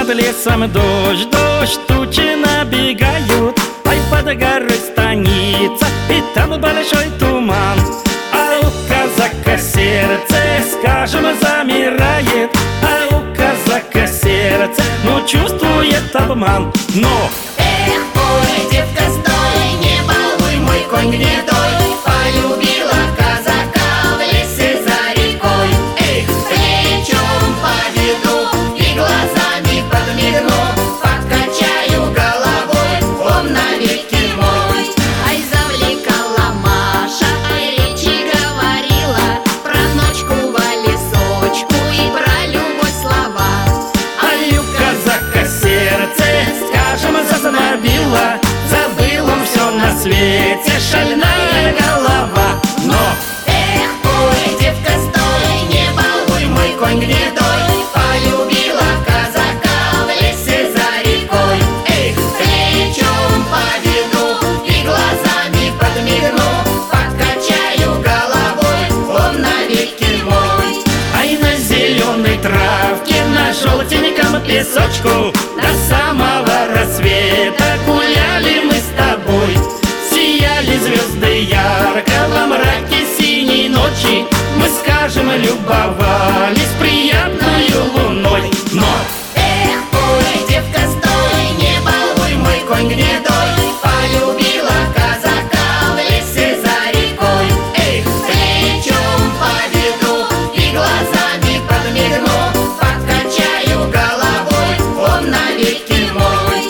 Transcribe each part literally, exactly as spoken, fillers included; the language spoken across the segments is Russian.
над лесом дождь, дождь, тучи набегают. Ай, под горой станица, и там большой туман. А у казака сердце, скажем, замирает. А у казака сердце, ну чувствует обман. Но эх, ой, девка, стой, не балуй, мой конь гнедой. Полюбила казака в лесе за рекой. Эх, плечом поведу и глазами подмигну, подкачаю головой, он навеки мой. Ай, завлекала Маша, ай, речи говорила про ночку во лесочку и про любовь слова. ай, у казака сердце, скажем, зазнобило. Забыл он все на свете, шальная голова. Но Эх, ой, девка, стой, не балуй, мой конь гнедой. Полюбила казака в лесе за рекой. Эх, плечом поведу и глазами подмигну, подкачаю головой, он навеки мой. ай, на зеленой травке, на желтеньком песочку до самого рассвета гуляли мы с тобой. Сияли звезды ярко во мраке синей ночи. Мы, скажем, любовались приятною луной. Но Эх, ой, девка, стой, не балуй, мой конь гнедой. Полюбила казака в лесе за рекой. Эх, плечом поведу и глазами подмигну, подкачаю головой, он навеки мой.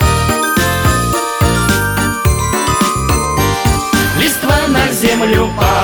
листва на землю падает,